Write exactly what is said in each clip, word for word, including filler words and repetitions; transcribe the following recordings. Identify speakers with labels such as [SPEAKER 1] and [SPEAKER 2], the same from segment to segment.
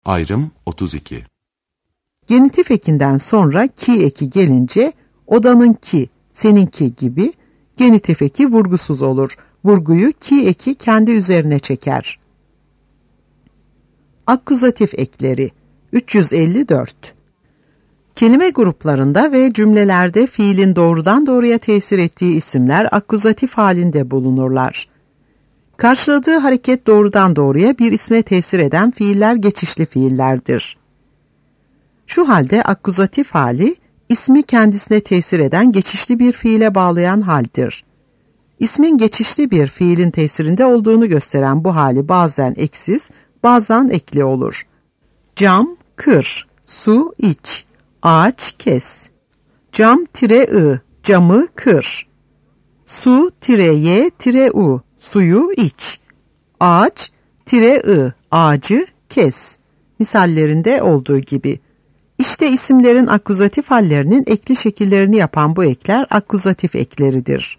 [SPEAKER 1] Ayrım otuz iki.
[SPEAKER 2] Genitif ekinden sonra ki eki gelince odanın ki, seninki gibi genitif eki vurgusuz olur. Vurguyu ki eki kendi üzerine çeker. Akkuzatif ekleri üç yüz elli dört. Kelime gruplarında ve cümlelerde fiilin doğrudan doğruya tesir ettiği isimler akkuzatif halinde bulunurlar. Karşıladığı hareket doğrudan doğruya bir isme tesir eden fiiller geçişli fiillerdir. Şu halde akkuzatif hali, ismi kendisine tesir eden geçişli bir fiile bağlayan haldir. İsmin geçişli bir fiilin tesirinde olduğunu gösteren bu hali bazen eksiz, bazen ekli olur. Cam, kır, su, iç, ağaç, kes. Cam tire ı, camı kır. Su tire ye tire u, suyu iç. Ağaç tire ı, ağacı kes. Misallerinde olduğu gibi. İşte isimlerin akkuzatif hallerinin ekli şekillerini yapan bu ekler akkuzatif ekleridir.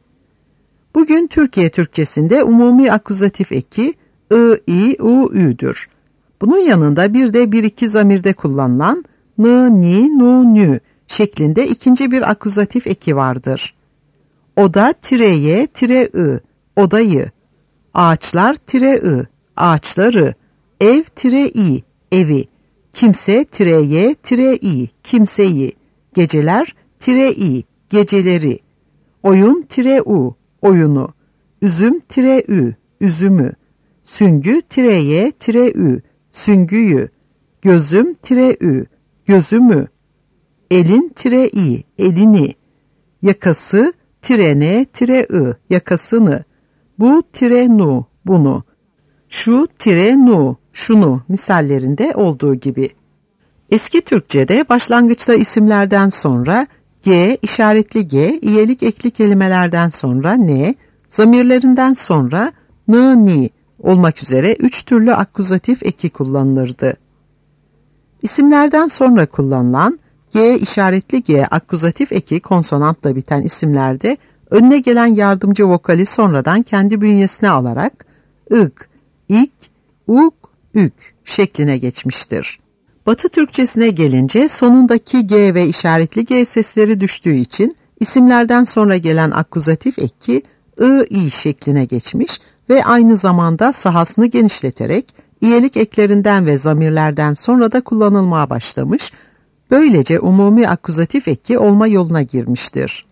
[SPEAKER 2] Bugün Türkiye Türkçesinde umumi akkuzatif eki ı, i, u, ü'dür. Bunun yanında bir de bir iki zamirde kullanılan n, ni, nu, nü şeklinde ikinci bir akkuzatif eki vardır. Oda tire ye tire ı, odayı. Ağaçlar tire ı, ağaçları. Ev tire i, evi. Kimse tire ye tire i, kimseyi. Geceler tire i, geceleri. Oyun tire u, oyunu. Üzüm tire ü, üzümü. Süngü tire ye tire ü, süngüyü. Gözüm tire ü, gözümü. Elin tire i, elini. Yakası tire ne tire ı, yakasını. Bu tire nu, bunu. Şu tire nu, şunu misallerinde olduğu gibi. Eski Türkçe'de başlangıçta isimlerden sonra g, işaretli g, iyelik ekli kelimelerden sonra n, zamirlerinden sonra n, ni olmak üzere üç türlü akkuzatif eki kullanılırdı. İsimlerden sonra kullanılan g, işaretli g akkuzatif eki konsonantla biten isimlerde önüne gelen yardımcı vokali sonradan kendi bünyesine alarak ık, ik, uk, ük şekline geçmiştir. Batı Türkçesine gelince sonundaki g ve işaretli g sesleri düştüğü için isimlerden sonra gelen akkuzatif eki ı, i şekline geçmiş ve aynı zamanda sahasını genişleterek iyelik eklerinden ve zamirlerden sonra da kullanılmaya başlamış, böylece umumi akkuzatif eki olma yoluna girmiştir.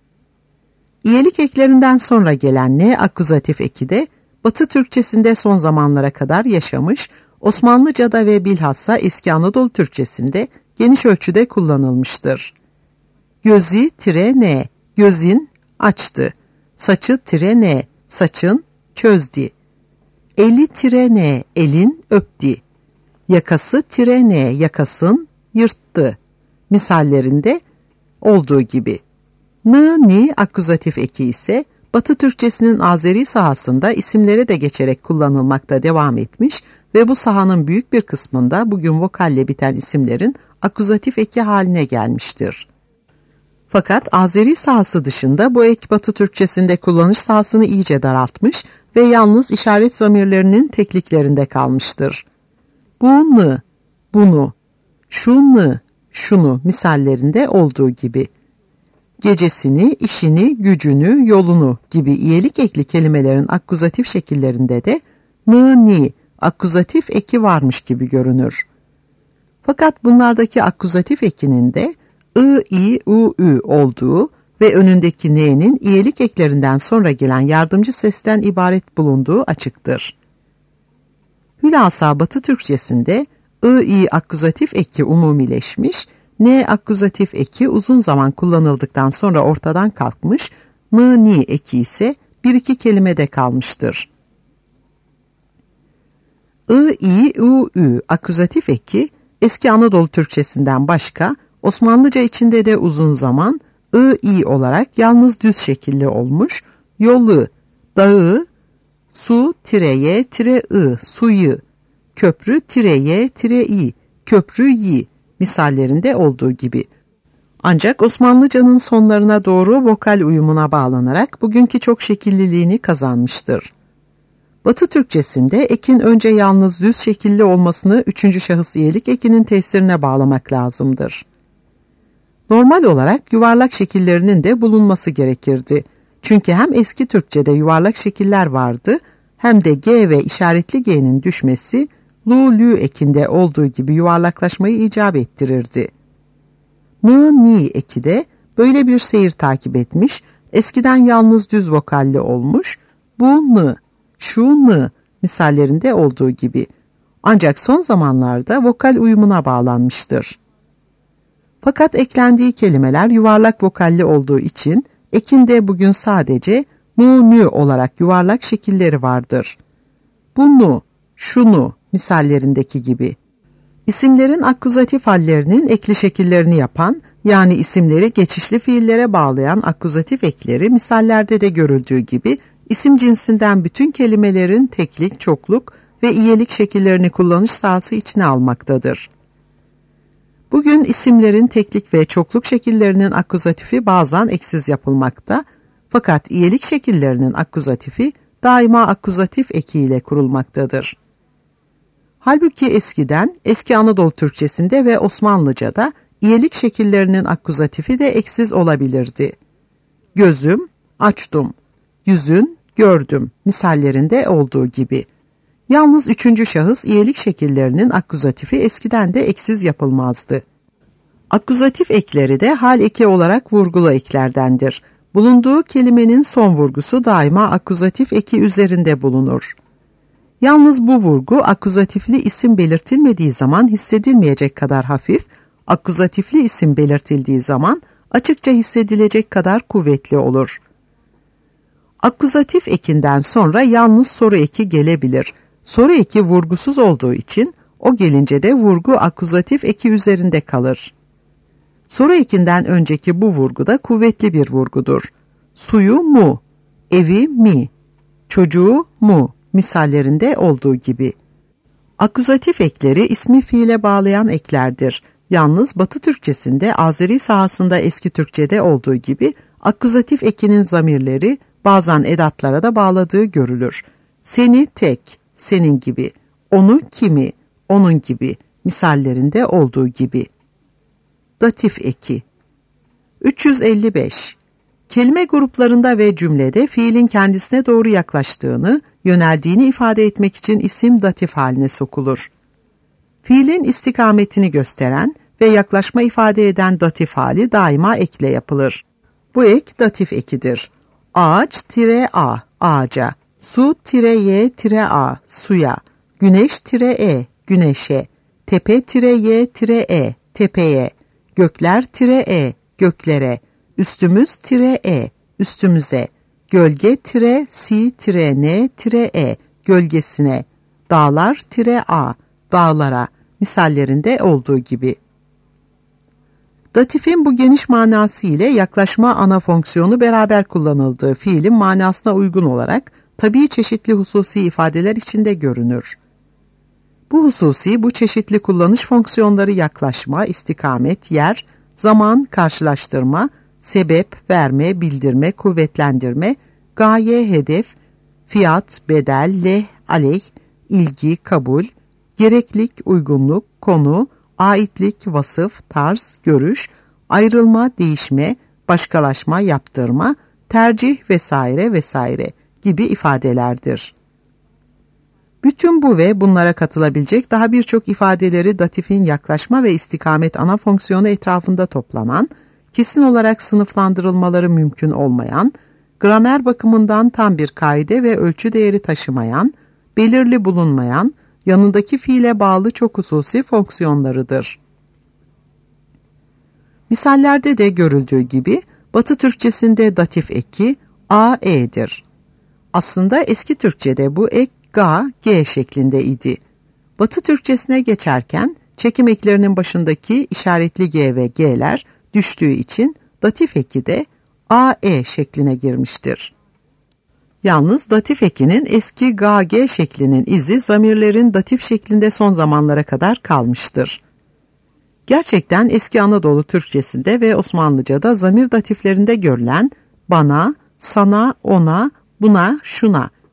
[SPEAKER 2] İyelik eklerinden sonra gelen n akkuzatif eki de Batı Türkçesinde son zamanlara kadar yaşamış, Osmanlıca'da ve bilhassa eski Anadolu Türkçesinde geniş ölçüde kullanılmıştır. Gözi tire ne, gözin açtı. Saçı tire ne, saçın çözdü. Eli tire ne, elin öptü. Yakası tire ne, yakasın yırttı. Misallerinde olduğu gibi. N, ni akkuzatif eki ise Batı Türkçesinin Azeri sahasında isimlere de geçerek kullanılmakta devam etmiş ve bu sahanın büyük bir kısmında bugün vokalle biten isimlerin akkuzatif eki haline gelmiştir. Fakat Azeri sahası dışında bu ek Batı Türkçesinde kullanış sahasını iyice daraltmış ve yalnız işaret zamirlerinin tekliklerinde kalmıştır. Bu n, bunu, şu n, şunu misallerinde olduğu gibi. Gecesini, işini, gücünü, yolunu gibi iyelik ekli kelimelerin akkuzatif şekillerinde de n, ni akkuzatif eki varmış gibi görünür. Fakat bunlardaki akkuzatif ekinin de ı, i, u, ü olduğu ve önündeki n'nin iyelik eklerinden sonra gelen yardımcı sesten ibaret bulunduğu açıktır. Hülasa Batı Türkçesinde ı, i akkuzatif eki umumileşmiş, n akkuzatif eki uzun zaman kullanıldıktan sonra ortadan kalkmış, n, ni eki ise bir iki kelimede kalmıştır. I, i, u, ü akkuzatif eki eski Anadolu Türkçesinden başka Osmanlıca içinde de uzun zaman I, i olarak yalnız düz şekilli olmuş, yolu, dağı, su, tireye, tire, ı, suyu, köprü, tireye, tire, i, köprüyü misallerinde olduğu gibi. Ancak Osmanlıcanın sonlarına doğru vokal uyumuna bağlanarak bugünkü çok şekilliliğini kazanmıştır. Batı Türkçesinde ekin önce yalnız düz şekilli olmasını üçüncü şahıs iyelik ekinin tesirine bağlamak lazımdır. Normal olarak yuvarlak şekillerinin de bulunması gerekirdi. Çünkü hem eski Türkçe'de yuvarlak şekiller vardı, hem de G ve işaretli G'nin düşmesi, lu, lü ekinde olduğu gibi yuvarlaklaşmayı icap ettirirdi. M, ni eki de böyle bir seyir takip etmiş, eskiden yalnız düz vokalli olmuş, bu n, şu n misallerinde olduğu gibi. Ancak son zamanlarda vokal uyumuna bağlanmıştır. Fakat eklendiği kelimeler yuvarlak vokalli olduğu için ekinde bugün sadece nu, nü olarak yuvarlak şekilleri vardır. Bunu, şunu misallerindeki gibi. İsimlerin akkuzatif hallerinin ekli şekillerini yapan, yani isimleri geçişli fiillere bağlayan akkuzatif ekleri misallerde de görüldüğü gibi isim cinsinden bütün kelimelerin teklik, çokluk ve iyelik şekillerini kullanış sahası içine almaktadır. Bugün isimlerin teklik ve çokluk şekillerinin akkuzatifi bazen eksiz yapılmakta, fakat iyelik şekillerinin akkuzatifi daima akkuzatif ekiyle kurulmaktadır. Halbuki eskiden, eski Anadolu Türkçesinde ve Osmanlıca'da iyelik şekillerinin akkuzatifi de eksiz olabilirdi. Gözüm, açtım, yüzün, gördüm misallerinde olduğu gibi. Yalnız üçüncü şahıs iyelik şekillerinin akkuzatifi eskiden de eksiz yapılmazdı. Akkuzatif ekleri de hal eki olarak vurgulu eklerdendir. Bulunduğu kelimenin son vurgusu daima akkuzatif eki üzerinde bulunur. Yalnız bu vurgu akkuzatifli isim belirtilmediği zaman hissedilmeyecek kadar hafif, akkuzatifli isim belirtildiği zaman açıkça hissedilecek kadar kuvvetli olur. Akkuzatif ekinden sonra yalnız soru eki gelebilir. Soru eki vurgusuz olduğu için o gelince de vurgu akkuzatif eki üzerinde kalır. Soru ekinden önceki bu vurgu da kuvvetli bir vurgudur. Suyu mu, evi mi, çocuğu mu misallerinde olduğu gibi. Akkuzatif ekleri ismi fiile bağlayan eklerdir. Yalnız Batı Türkçesinde Azeri sahasında eski Türkçede olduğu gibi akkuzatif ekinin zamirleri bazen edatlara da bağladığı görülür. Seni tek, senin gibi, onu kimi, onun gibi misallerinde olduğu gibi. Datif eki. üç yüz elli beş. Kelime gruplarında ve cümlede fiilin kendisine doğru yaklaştığını, yöneldiğini ifade etmek için isim datif haline sokulur. Fiilin istikametini gösteren ve yaklaşma ifade eden datif hali daima ekle yapılır. Bu ek datif ekidir. Ağaç-a, ağaca, su-y-a, suya, güneş-e, güneşe, tepe-y-e, tepeye, gökler-e, göklere, üstümüz-e, üstümüze, gölge-si-n-e, gölgesine, dağlar-a, dağlara misallerinde olduğu gibi. Datifin bu geniş manası ile yaklaşma ana fonksiyonu beraber kullanıldığı fiilin manasına uygun olarak tabii çeşitli hususi ifadeler içinde görünür. Bu hususi, bu çeşitli kullanış fonksiyonları yaklaşma, istikamet, yer, zaman, karşılaştırma, sebep, verme, bildirme, kuvvetlendirme, gaye, hedef, fiyat, bedel, leh, aleyh, ilgi, kabul, gereklik, uygunluk, konu, aitlik, vasıf, tarz, görüş, ayrılma, değişme, başkalaşma, yaptırma, tercih vesaire vesaire gibi ifadelerdir. Bütün bu ve bunlara katılabilecek daha birçok ifadeleri datifin yaklaşma ve istikamet ana fonksiyonu etrafında toplanan, kesin olarak sınıflandırılmaları mümkün olmayan, gramer bakımından tam bir kaide ve ölçü değeri taşımayan, belirli bulunmayan, yanındaki fiile bağlı çok hususi fonksiyonlarıdır. Misallerde de görüldüğü gibi Batı Türkçesinde datif eki a-e'dir. Aslında eski Türkçede bu ek ga, g şeklinde idi. Batı Türkçesine geçerken çekim eklerinin başındaki işaretli g ve g'ler düştüğü için datif eki de a-e şekline girmiştir. Yalnız datif ekinin eski ga-ge şeklinin izi zamirlerin datif şeklinde son zamanlara kadar kalmıştır. Gerçekten eski Anadolu Türkçesinde ve Osmanlıca'da zamir datiflerinde görülen bana, sana, ona, buna, şuna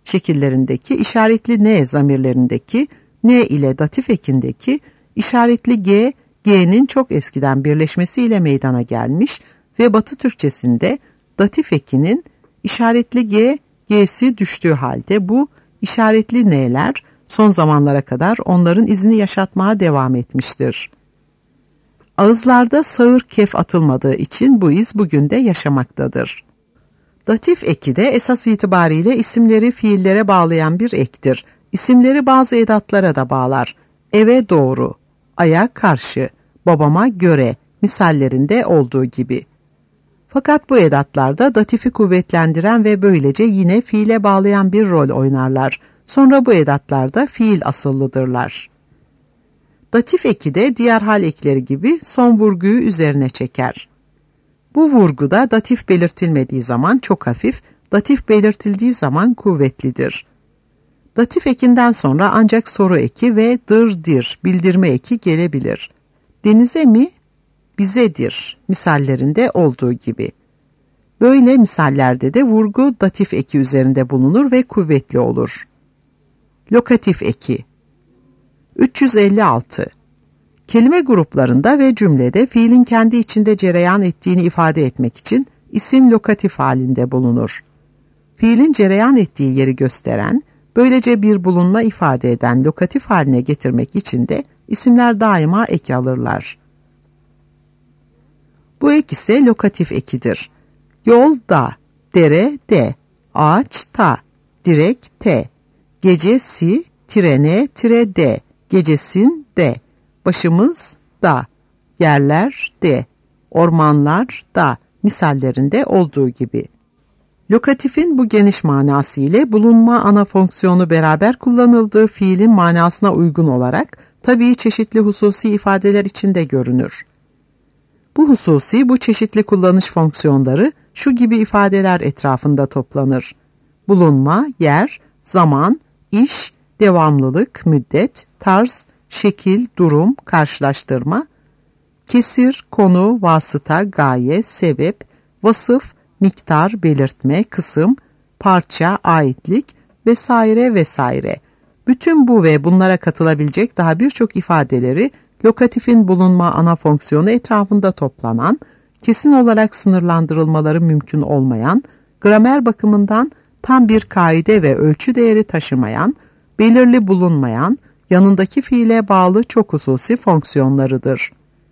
[SPEAKER 2] şekillerindeki işaretli ne zamirlerindeki ne ile datif ekindeki işaretli g, g'nin çok eskiden birleşmesiyle meydana gelmiş ve Batı Türkçesinde datif ekinin işaretli g, g'si düştüğü halde bu işaretli n'ler son zamanlara kadar onların izini yaşatmaya devam etmiştir. Ağızlarda sağır kef atılmadığı için bu iz bugün de yaşamaktadır. Datif eki de esas itibariyle isimleri fiillere bağlayan bir ektir. İsimleri bazı edatlara da bağlar. Eve doğru, aya karşı, babama göre misallerinde olduğu gibi. Fakat bu edatlarda datifi kuvvetlendiren ve böylece yine fiile bağlayan bir rol oynarlar. Sonra bu edatlarda fiil asıllıdırlar. Datif eki de diğer hal ekleri gibi son vurguyu üzerine çeker. Bu vurguda datif belirtilmediği zaman çok hafif, datif belirtildiği zaman kuvvetlidir. Datif ekinden sonra ancak soru eki ve dır dir bildirme eki gelebilir. Denize mi? Bizedir misallerinde olduğu gibi. Böyle misallerde de vurgu datif eki üzerinde bulunur ve kuvvetli olur. Lokatif eki. üç yüz elli altı. Kelime gruplarında ve cümlede fiilin kendi içinde cereyan ettiğini ifade etmek için isim lokatif halinde bulunur. Fiilin cereyan ettiği yeri gösteren, böylece bir bulunma ifade eden lokatif haline getirmek için de isimler daima eki alırlar. Bu ek ise lokatif ekidir. Yol da, dere de, ağaç ta, direk te, gecesi trene tire de, gecesin de, başımız da, yerler de, ormanlar da misallerinde olduğu gibi. Lokatifin bu geniş manası ile bulunma ana fonksiyonu beraber kullanıldığı fiilin manasına uygun olarak tabii çeşitli hususi ifadeler içinde görünür. Bu hususi, bu çeşitli kullanış fonksiyonları şu gibi ifadeler etrafında toplanır. Bulunma, yer, zaman, iş, devamlılık, müddet, tarz, şekil, durum, karşılaştırma, kesir, konu, vasıta, gaye, sebep, vasıf, miktar, belirtme, kısım, parça, aitlik vesaire vesaire. Bütün bu ve bunlara katılabilecek daha birçok ifadeleri lokatifin bulunma ana fonksiyonu etrafında toplanan, kesin olarak sınırlandırılmaları mümkün olmayan, gramer bakımından tam bir kaide ve ölçü değeri taşımayan, belirli bulunmayan, yanındaki fiile bağlı çok hususi fonksiyonlarıdır.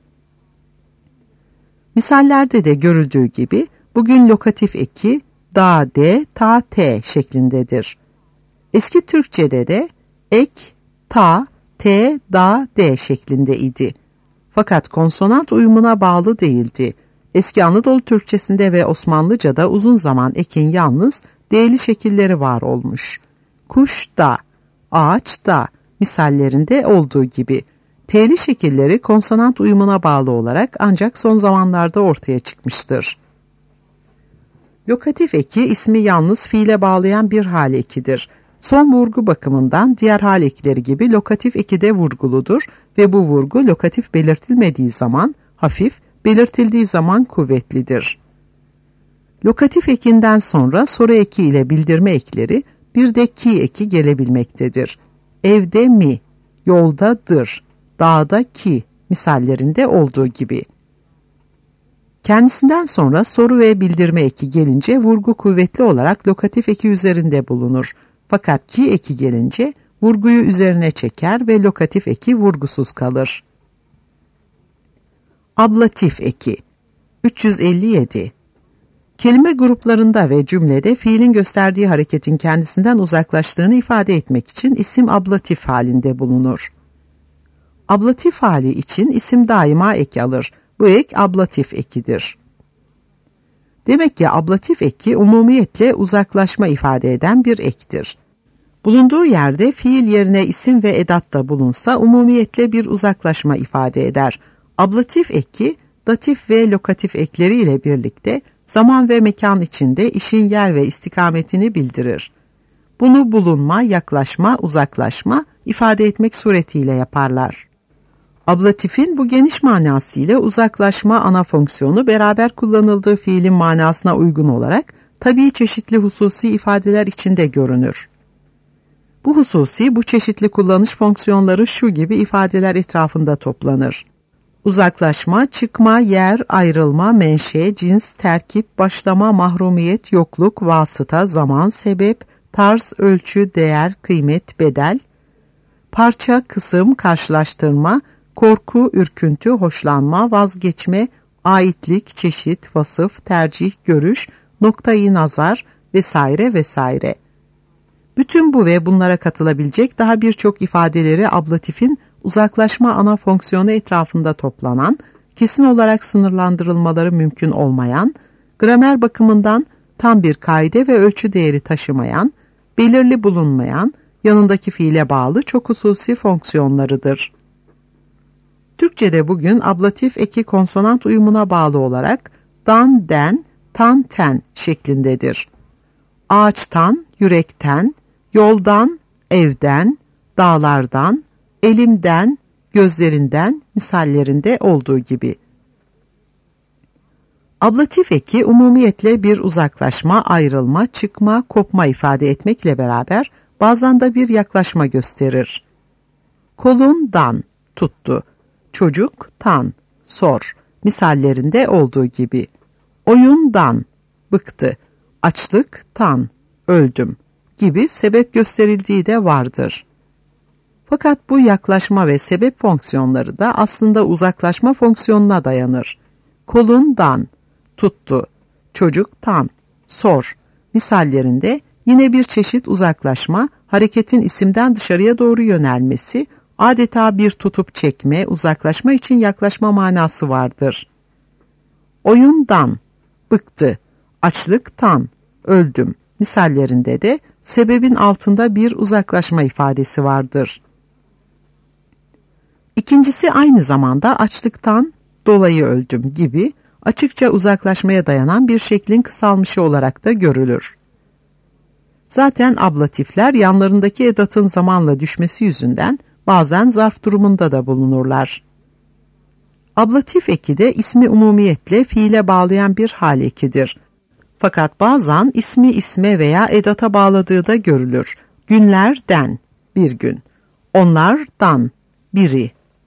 [SPEAKER 2] Misallerde de görüldüğü gibi bugün lokatif eki da de ta te şeklindedir. Eski Türkçede de ek ta te da de şeklinde idi. Fakat konsonant uyumuna bağlı değildi. Eski Anadolu Türkçesinde ve Osmanlıca'da uzun zaman ekin yalnız d'li şekilleri var olmuş. Kuş da, ağaç da misallerinde olduğu gibi. T'li şekilleri konsonant uyumuna bağlı olarak ancak son zamanlarda ortaya çıkmıştır. Lokatif eki ismi yalnız fiile bağlayan bir hal ekidir. Son vurgu bakımından diğer hal ekleri gibi lokatif eki de vurguludur ve bu vurgu lokatif belirtilmediği zaman hafif, belirtildiği zaman kuvvetlidir. Lokatif ekinden sonra soru eki ile bildirme ekleri bir de ki eki gelebilmektedir. Evde mi, yoldadır, dağda ki misallerinde olduğu gibi. Kendisinden sonra soru ve bildirme eki gelince vurgu kuvvetli olarak lokatif eki üzerinde bulunur. Fakat ki eki gelince vurguyu üzerine çeker ve lokatif eki vurgusuz kalır. Ablatif eki. üç yüz elli yedi. Kelime gruplarında ve cümlede fiilin gösterdiği hareketin kendisinden uzaklaştığını ifade etmek için isim ablatif halinde bulunur. Ablatif hali için isim daima eki alır. Bu ek ablatif ekidir. Demek ki ablatif eki umumiyetle uzaklaşma ifade eden bir ektir. Bulunduğu yerde fiil yerine isim ve edat da bulunsa umumiyetle bir uzaklaşma ifade eder. Ablatif eki datif ve lokatif ekleri ile birlikte zaman ve mekan içinde işin yer ve istikametini bildirir. Bunu bulunma, yaklaşma, uzaklaşma ifade etmek suretiyle yaparlar. Ablatifin bu geniş manasıyla uzaklaşma ana fonksiyonu beraber kullanıldığı fiilin manasına uygun olarak tabii çeşitli hususi ifadeler içinde görünür. Bu hususi, bu çeşitli kullanış fonksiyonları şu gibi ifadeler etrafında toplanır. Uzaklaşma, çıkma, yer, ayrılma, menşe, cins, terkip, başlama, mahrumiyet, yokluk, vasıta, zaman, sebep, tarz, ölçü, değer, kıymet, bedel, parça, kısım, karşılaştırma, korku, ürküntü, hoşlanma, vazgeçme, aitlik, çeşit, vasıf, tercih, görüş, noktayı nazar vesaire vesaire. Bütün bu ve bunlara katılabilecek daha birçok ifadeleri ablatifin uzaklaşma ana fonksiyonu etrafında toplanan, kesin olarak sınırlandırılmaları mümkün olmayan, gramer bakımından tam bir kaide ve ölçü değeri taşımayan, belirli bulunmayan, yanındaki fiile bağlı çok hususi fonksiyonlarıdır. Türkçe'de bugün ablatif eki konsonant uyumuna bağlı olarak dan, den, tan, ten şeklindedir. Ağaçtan, yürekten, yoldan, evden, dağlardan, elimden, gözlerinden misallerinde olduğu gibi. Ablatif eki umumiyetle bir uzaklaşma, ayrılma, çıkma, kopma ifade etmekle beraber bazen de bir yaklaşma gösterir. Kolundan, tuttu. Çocuktan, sor misallerinde olduğu gibi. Oyundan, bıktı. Açlıktan, öldüm gibi sebep gösterildiği de vardır. Fakat bu yaklaşma ve sebep fonksiyonları da aslında uzaklaşma fonksiyonuna dayanır. Kolundan, tuttu. Çocuktan, sor misallerinde yine bir çeşit uzaklaşma, hareketin isimden dışarıya doğru yönelmesi, adeta bir tutup çekme, uzaklaşma için yaklaşma manası vardır. Oyundan, bıktı. Açlıktan, öldüm misallerinde de sebebin altında bir uzaklaşma ifadesi vardır. İkincisi aynı zamanda açlıktan dolayı öldüm gibi açıkça uzaklaşmaya dayanan bir şeklin kısalmışı olarak da görülür. Zaten ablatifler yanlarındaki edatın zamanla düşmesi yüzünden bazen zarf durumunda da bulunurlar. Ablatif eki de ismi umumiyetle fiile bağlayan bir hal ekidir. Fakat bazen ismi isme veya edata bağladığı da görülür. Günlerden, bir gün. Onlardan, biri.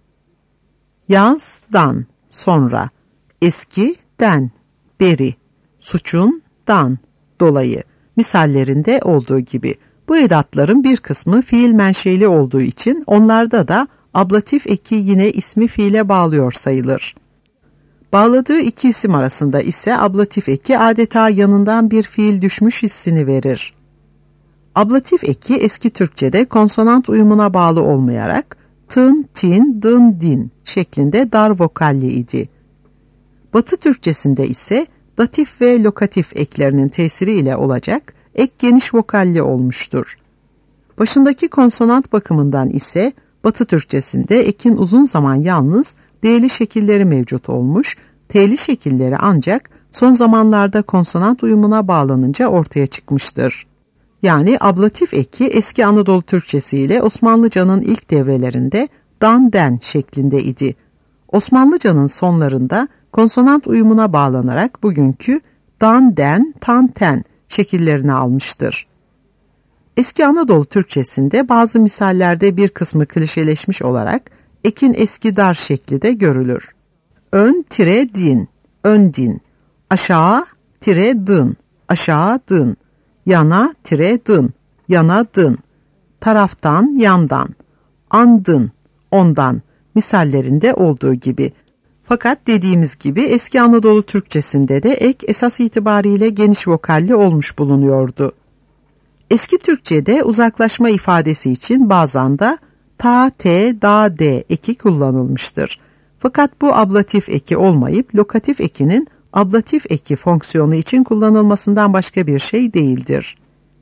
[SPEAKER 2] Yazdan, sonra. Eskiden, beri. Suçundan, dolayı. Misallerinde olduğu gibi. Bu edatların bir kısmı fiil menşeli olduğu için onlarda da ablatif eki yine ismi fiile bağlıyor sayılır. Bağladığı iki isim arasında ise ablatif eki adeta yanından bir fiil düşmüş hissini verir. Ablatif eki eski Türkçe'de konsonant uyumuna bağlı olmayarak tın, tin, dın, din şeklinde dar vokalli idi. Batı Türkçesinde ise datif ve lokatif eklerinin tesiriyle olacak ek geniş vokalli olmuştur. Başındaki konsonant bakımından ise Batı Türkçesinde ekin uzun zaman yalnız D'li şekilleri mevcut olmuş, T'li şekilleri ancak son zamanlarda konsonant uyumuna bağlanınca ortaya çıkmıştır. Yani ablatif eki eski Anadolu Türkçesi ile Osmanlıca'nın ilk devrelerinde dan den şeklinde idi. Osmanlıca'nın sonlarında konsonant uyumuna bağlanarak bugünkü dan den tan ten şekillerini almıştır. Eski Anadolu Türkçesinde bazı misallerde bir kısmı klişeleşmiş olarak ekin eski dar şekli de görülür. Ön tire din, ön din, aşağı tire dın, aşağı dın, yana tire dın, yana dın, taraftan yandan, andın, ondan misallerinde olduğu gibi. Fakat dediğimiz gibi eski Anadolu Türkçesinde de ek esas itibariyle geniş vokalli olmuş bulunuyordu. Eski Türkçe'de uzaklaşma ifadesi için bazen de ta, te, da, de eki kullanılmıştır. Fakat bu ablatif eki olmayıp lokatif ekinin ablatif eki fonksiyonu için kullanılmasından başka bir şey değildir.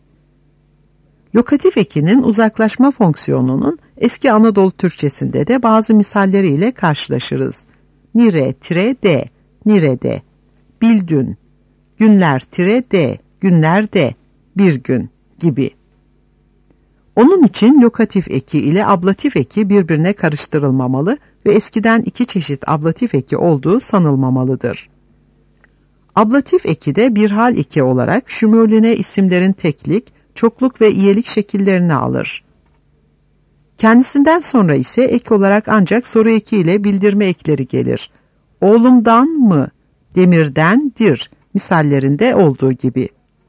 [SPEAKER 2] Lokatif ekinin uzaklaşma fonksiyonunun eski Anadolu Türkçesinde de bazı misalleriyle karşılaşırız. Nire, tire, de, nirede, bildün, günler, tire, de, günlerde, bir gün gibi. Onun için lokatif eki ile ablatif eki birbirine karıştırılmamalı ve eskiden iki çeşit ablatif eki olduğu sanılmamalıdır. Ablatif eki de bir hal eki olarak şumulüne isimlerin teklik, çokluk ve iyelik şekillerini alır. Kendisinden sonra ise ek olarak ancak soru eki ile bildirme ekleri gelir. Oğlumdan mı, demirdendir misallerinde olduğu gibi.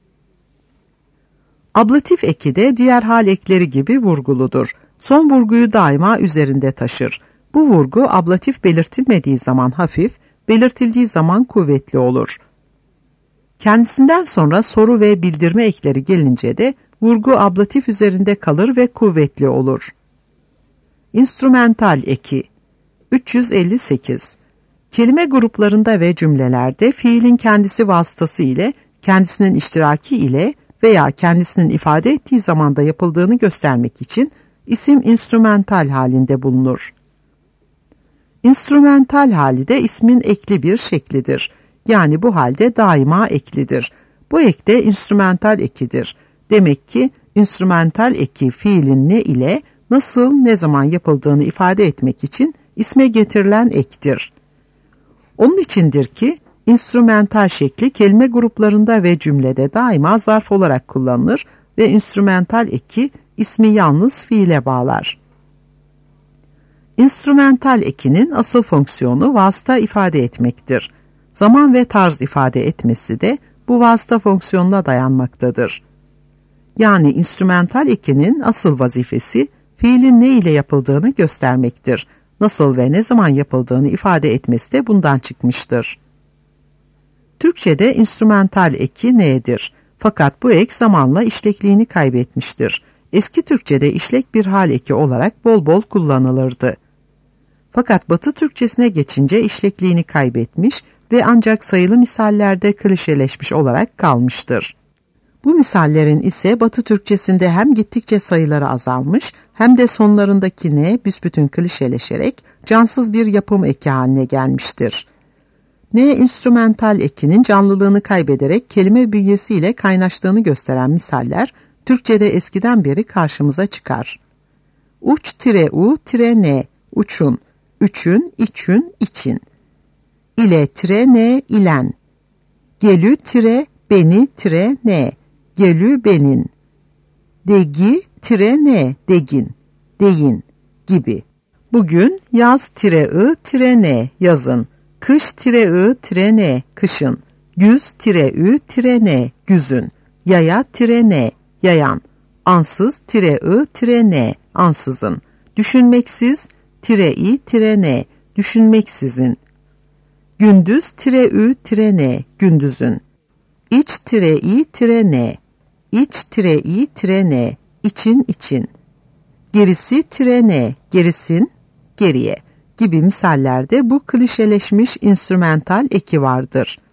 [SPEAKER 2] Ablatif eki de diğer hal ekleri gibi vurguludur. Son vurguyu daima üzerinde taşır. Bu vurgu ablatif belirtilmediği zaman hafif, belirtildiği zaman kuvvetli olur. Kendisinden sonra soru ve bildirme ekleri gelince de vurgu ablatif üzerinde kalır ve kuvvetli olur. İnstrumental eki üç yüz elli sekiz. Kelime gruplarında ve cümlelerde fiilin kendisi vasıtası ile, kendisinin iştiraki ile veya kendisinin ifade ettiği zamanda yapıldığını göstermek için isim instrumental halinde bulunur. İnstrumental hali de ismin ekli bir şeklidir. Yani bu halde daima eklidir. Bu ek de instrumental ekidir. Demek ki instrumental eki fiilin ne ile, nasıl, ne zaman yapıldığını ifade etmek için isme getirilen ektir. Onun içindir ki instrumental şekli kelime gruplarında ve cümlede daima zarf olarak kullanılır ve instrumental eki ismi yalnız fiile bağlar. İnstrumental ekinin asıl fonksiyonu vasıta ifade etmektir. Zaman ve tarz ifade etmesi de bu vasıta fonksiyonuna dayanmaktadır. Yani instrumental ekinin asıl vazifesi fiilin ne ile yapıldığını göstermektir. Nasıl ve ne zaman yapıldığını ifade etmesi de bundan çıkmıştır. Türkçe'de instrumental eki nedir? Fakat bu ek zamanla işlekliğini kaybetmiştir. Eski Türkçe'de işlek bir hal eki olarak bol bol kullanılırdı. Fakat Batı Türkçesine geçince işlekliğini kaybetmiş ve ancak sayılı misallerde klişeleşmiş olarak kalmıştır. Bu misallerin ise Batı Türkçesinde hem gittikçe sayıları azalmış hem de sonlarındaki ne büsbütün klişeleşerek cansız bir yapım eki haline gelmiştir. Ne instrumental ekinin canlılığını kaybederek kelime bünyesiyle kaynaştığını gösteren misaller Türkçe'de eskiden beri karşımıza çıkar. Uç-u-ne, uçun, üçün, içün, için. İle-ne, ilen. Gelü-beni-ne, gelü benin. Degi-ne, degin, deyin gibi. Bugün yaz-ı-ne, yazın. Kış-ı-ne, kışın. Güz-ü-ne, güzün. Yaya-ne, yayan. Ansız-ı-ne, ansızın. Düşünmeksiz-i-ne, düşünmeksizin. Gündüz-ü-ne, gündüzün. İç-i-ne, iç-i-ne, için için. Gerisi-ne, gerisin, geriye gibi misallerde bu klişeleşmiş instrumental eki vardır.